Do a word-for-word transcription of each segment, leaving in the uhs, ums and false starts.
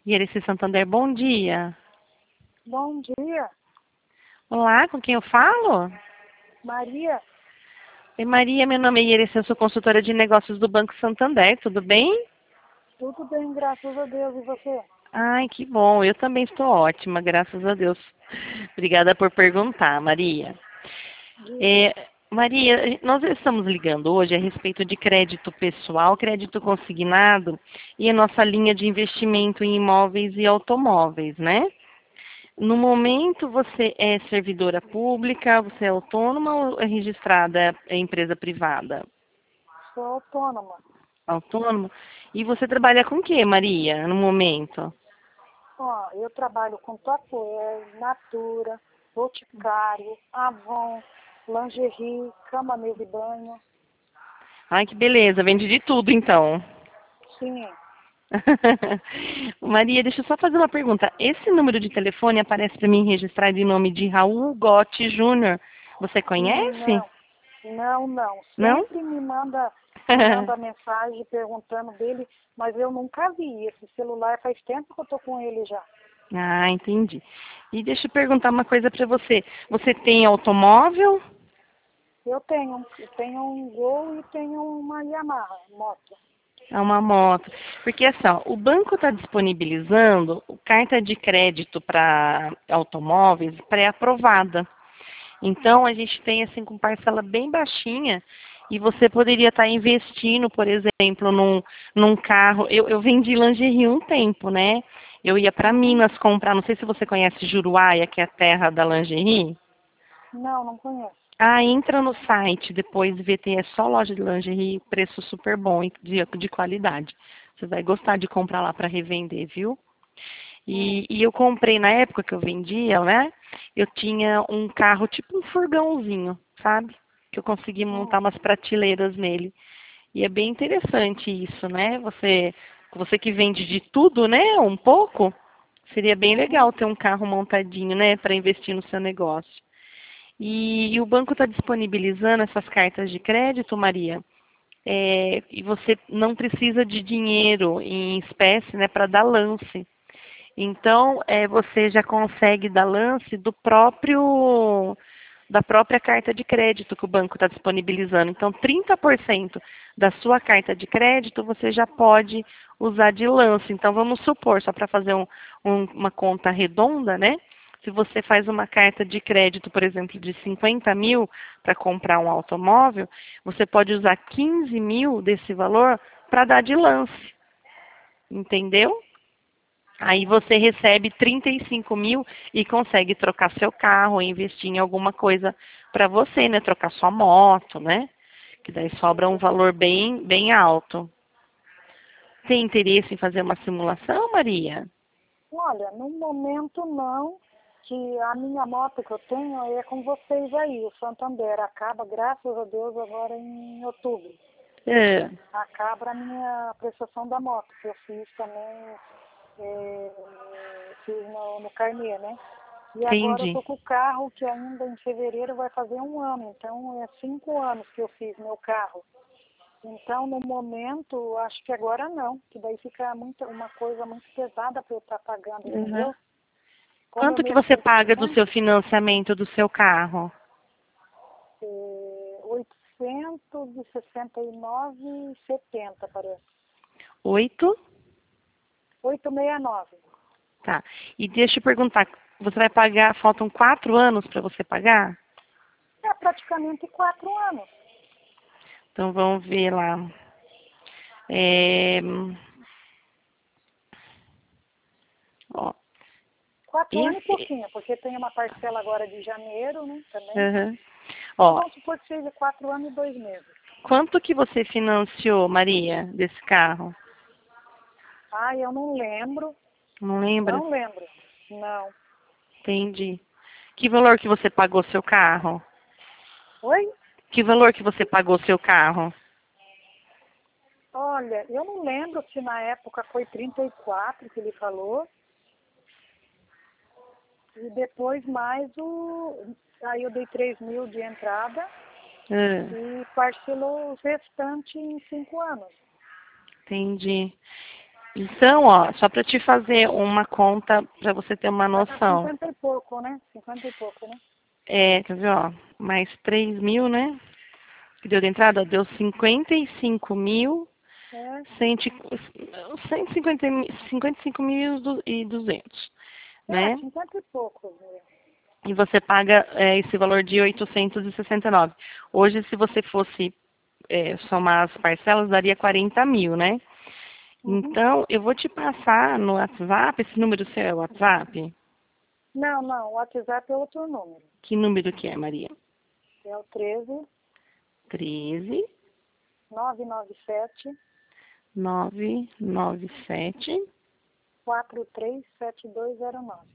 E Ereci Santander, bom dia. Bom dia, Olá, com quem eu falo? Maria. Oi, Maria, meu nome é Ereci, eu sou consultora de negócios do Banco Santander, tudo bem? Tudo bem, graças a Deus. E você? Ai, que bom, eu também estou ótima, graças a Deus. Obrigada por perguntar, Maria. Diga. É, Maria, nós estamos ligando hoje a respeito de crédito pessoal, crédito consignado e a nossa linha de investimento em imóveis e automóveis, né? No momento, você é servidora pública, você é autônoma ou é registrada em empresa privada? Sou autônoma. Autônoma? E você trabalha com o que, Maria, no momento? Ó, eu trabalho com Tupperware, Natura, Boticário, Avon, lingerie, cama, mesa e banho. Ai, que beleza, vende de tudo então. Sim. Maria, deixa eu só fazer uma pergunta. Esse número de telefone aparece para mim registrado em nome de Raul Gotti Júnior. Você conhece? Não, não, não. Não? Sempre me manda, me manda mensagem perguntando dele, mas eu nunca vi. Esse celular faz tempo que eu tô com ele já. Ah, entendi. E deixa eu perguntar uma coisa para você. Você tem automóvel? Eu tenho, eu tenho um Gol e tenho uma Yamaha moto. É uma moto. Porque assim, ó, o banco está disponibilizando carta de crédito para automóveis pré-aprovada. Então a gente tem assim com parcela bem baixinha e você poderia estar investindo, por exemplo, num, num carro. Eu, eu vendi lingerie um tempo, né? Eu ia para Uhum. Minas comprar, não sei se você conhece Juruáia, que é a terra da lingerie. Não, não conheço. Ah, entra no site, depois vê, tem é só loja de lingerie, preço super bom e de, de qualidade. Você vai gostar de comprar lá para revender, viu? Hum. E, e eu comprei na época que eu vendia, né? Eu tinha um carro tipo um furgãozinho, sabe? Que eu consegui montar Hum. umas prateleiras nele. E é bem interessante isso, né? Você, você que vende de tudo, né? Um pouco, seria bem Uhum. legal ter um carro montadinho, né? Para investir no seu negócio. E, e o banco está disponibilizando essas cartas de crédito, Maria, é, e você não precisa de dinheiro em espécie, né, para dar lance. Então, é, você já consegue dar lance do próprio da própria carta de crédito que o banco está disponibilizando. Então, trinta por cento da sua carta de crédito você já pode usar de lance. Então, vamos supor, só para fazer um, um, uma conta redonda, né? Se você faz uma carta de crédito, por exemplo, de cinquenta mil para comprar um automóvel, você pode usar quinze mil desse valor para dar de lance. Entendeu? Aí Hum. você recebe trinta e cinco mil e consegue trocar seu carro, investir em alguma coisa para você, né? Trocar sua moto, né? Que daí sobra um valor bem, bem alto. Tem interesse em fazer uma simulação, Maria? Olha, no momento não, que a minha moto que eu tenho é com vocês aí, o Santander. Acaba, graças a Deus, agora em outubro. É, Acaba a minha prestação da moto, que eu fiz também, é, fiz no, no carnê, né? E agora eu entendi. tô com o carro que ainda em fevereiro vai fazer um ano. Então é cinco anos que eu fiz meu carro. Então, no momento, acho que agora não, que daí fica muito, uma coisa muito pesada para eu estar pagando, Uhum. entendeu? Como eu Quanto que mexo você com paga do documento, seu financiamento do seu carro? é oitocentos e sessenta e nove reais e setenta centavos, parece. Oito? oitocentos e sessenta e nove. Tá. E deixa eu perguntar, você vai pagar, faltam quatro anos para você pagar? É praticamente quatro anos. Então vamos ver lá. É, ó, Quatro anos e esse, pouquinho, porque tem uma parcela agora de janeiro, né, também. uhum. Então Ó, vamos supor que seja quatro anos e dois meses. quanto que você financiou, Maria, desse carro? Ah, eu não lembro, Não lembra? não lembro. Não. Entendi. Que valor que você pagou seu carro? Oi? Que valor que você pagou seu carro? Olha, eu não lembro se na época foi trinta e quatro que ele falou. E depois mais o. Aí eu dei três mil de entrada Ah, e parcelou os restantes em cinco anos. entendi. Então, ó, só para te fazer uma conta, para você ter uma Vai dar noção. cinquenta e pouco, né? Cinquenta e pouco, né? É, quer ver, ó, mais três mil, né? Que deu de entrada, deu cinquenta e cinco mil, É, cento e cinquenta mil, cinquenta e cinco mil e duzentos, é né? cinquenta e pouco, né? E você paga é, esse valor de oitocentos e sessenta e nove. Hoje, se você fosse é, somar as parcelas, daria quarenta mil, né? Uhum. Então, eu vou te passar no WhatsApp, esse número seu é o WhatsApp? Não, não, o WhatsApp é outro número. Que número que é, Maria? É o treze, treze, nove nove sete, nove nove sete, quatro três sete dois zero nove.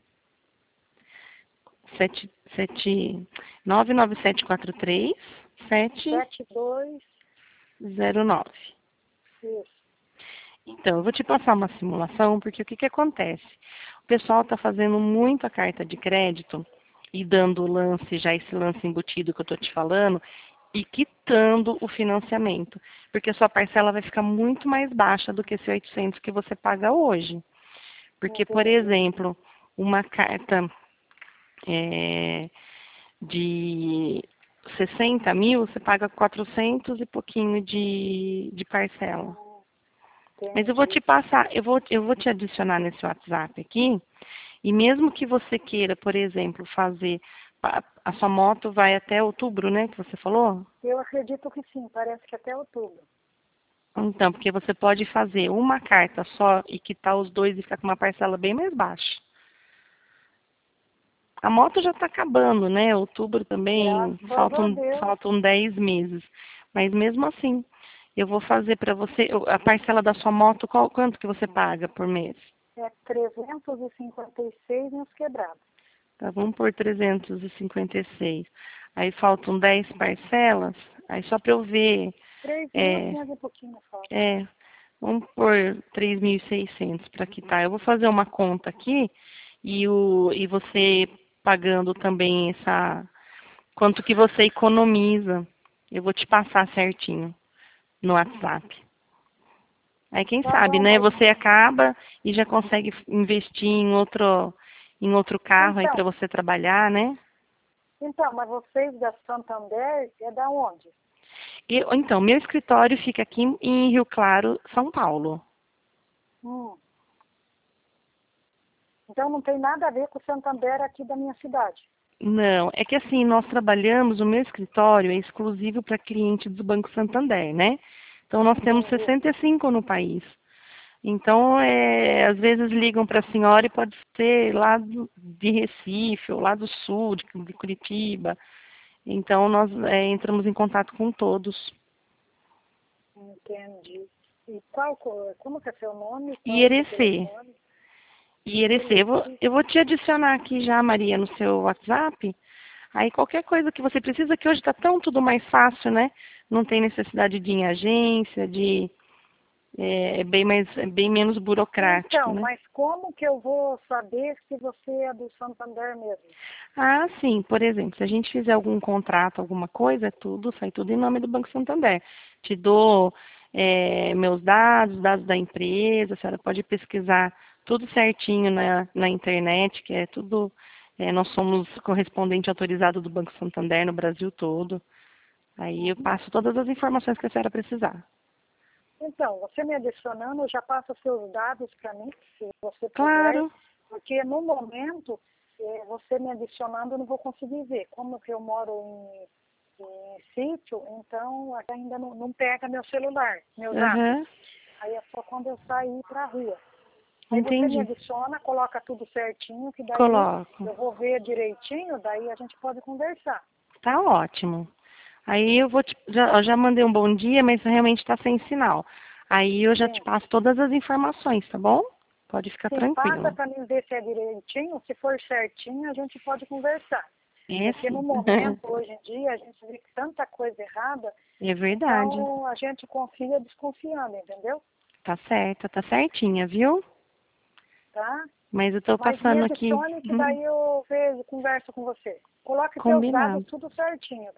sete, sete, nove nove sete quatro três sete sete dois, zero nove. isso. Então, eu vou te passar uma simulação, porque o que, que acontece? O pessoal está fazendo muita carta de crédito e dando o lance, já esse lance embutido que eu estou te falando, e quitando o financiamento, porque a sua parcela vai ficar muito mais baixa do que esse oitocentos que você paga hoje. Porque, por Entendi. exemplo, uma carta é, de sessenta mil, você paga quatrocentos e pouquinho de, de parcela. Mas eu vou te Entendi. passar, eu vou, eu vou te adicionar nesse WhatsApp aqui, e mesmo que você queira, por exemplo, fazer, a, a sua moto vai até outubro, né, que você falou? Eu acredito que sim, parece que até outubro. Então, porque você pode fazer uma carta só e quitar os dois e ficar com uma parcela bem mais baixa. A moto já está acabando, né? Outubro também, Graças a faltam, Deus. faltam dez meses. Mas mesmo assim, eu vou fazer para você, a parcela da sua moto, qual, quanto que você paga por mês? É trezentos e cinquenta e seis nos quebrados. Tá, vamos por trezentos e cinquenta e seis. Aí faltam dez parcelas, aí só para eu ver, três mil é, quinhentos e pouquinho falta. é, vamos por três mil e seiscentos para quitar. Eu vou fazer uma conta aqui e, o, e você pagando também essa, quanto que você economiza. Eu vou te passar certinho no WhatsApp. Aí quem Tá sabe, bom, né? mas Você acaba e já consegue investir em outro, em outro carro aí para então, você trabalhar, né? então, mas vocês da Santander é da onde? Eu, então, meu escritório fica aqui em Rio Claro, São Paulo. Hum. Então não tem nada a ver com o Santander aqui da minha cidade. Não, é que assim, nós trabalhamos, o meu escritório é exclusivo para clientes do Banco Santander, né? Então nós temos Entendi. sessenta e cinco no país. Então, é, às vezes ligam para a senhora e pode ser lá do, de Recife, ou lá do sul, de, de Curitiba. Então, nós é, entramos em contato com todos. Entendi. E qual, co- como que é seu nome? Qual é seu Ierecê. telefone? Ierecê. Eu vou, Esse. eu vou te adicionar aqui já, Maria, no seu WhatsApp. Aí, qualquer coisa que você precisa, que hoje está tão tudo mais fácil, né? Não tem necessidade de ir em agência, de... É, é bem, mais, é bem menos burocrático, Então, né? mas como que eu vou saber se você é do Santander mesmo? Ah, sim. Por exemplo, se a gente fizer algum contrato, alguma coisa, é tudo, sai tudo em nome do Banco Santander. Te dou é, meus dados, dados da empresa, a senhora pode pesquisar tudo certinho na, na internet, que é tudo. É, nós somos correspondente autorizado do Banco Santander no Brasil todo. Aí eu Uhum. passo todas as informações que a senhora precisar. Então, você me adicionando, já passa seus dados para mim, se você puder, Claro. porque no momento, eh, você me adicionando, eu não vou conseguir ver. Como que eu moro em, em sítio, então aqui ainda não, não pega meu celular, meu zap. Aham. Aí é só quando eu sair para a rua. Aí você me Entendi. adiciona, coloca tudo certinho, que daí Coloco. eu vou ver direitinho, daí a gente pode conversar. Tá ótimo. Aí eu vou te, já, eu já mandei um bom dia, mas realmente está sem sinal. Aí eu já te Sim. passo todas as informações, tá bom? Pode ficar Sim, passa tranquilo. para mim ver se é direitinho, se for certinho, a gente pode conversar. É Porque no sim. momento, hoje em dia, a gente vê tanta coisa errada, É verdade. então a gente confia desconfiando, entendeu? Tá certa, tá certinha, viu? Tá? Mas eu tô Mas me passando aqui. adicione que daí eu vejo, converso com você. Coloque seus dados Combinado. tudo certinho, tá?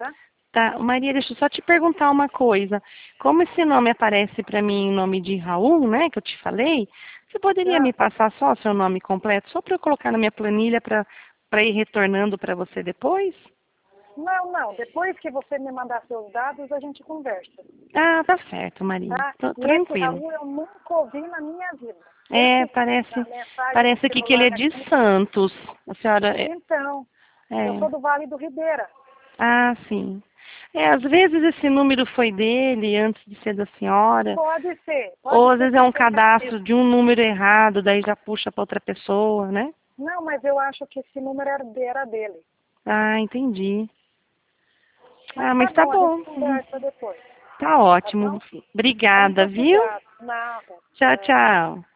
Tá, Maria, deixa eu só te perguntar uma coisa. Como esse nome aparece para mim em nome de Raul, né, que eu te falei, você poderia Ah, me passar só o seu nome completo, só para eu colocar na minha planilha para para ir retornando para você depois? não, não. Depois que você me mandar seus dados, a gente conversa. Ah, tá certo, Maria. Tá? Tô E esse tranquilo. Raul eu nunca ouvi na minha vida. É, Esse parece, a mensagem no parece aqui que ele celular é de aqui. Santos. A senhora é, Então, eu é. sou do Vale do Ribeira. Ah, sim. É, às vezes esse número foi dele antes de ser da senhora. Pode ser, Ou pode às ser vezes é que um seja cadastro isso. de um número errado, daí já puxa para outra pessoa, né? Não, mas eu acho que esse número era de- era dele. Ah, entendi. Mas Ah, tá mas tá bom, a gente bom. conversa depois. Tá Tá ótimo. bom? Então, Obrigada, muito viu? obrigada. Nada. Tchau, Tchau. tchau.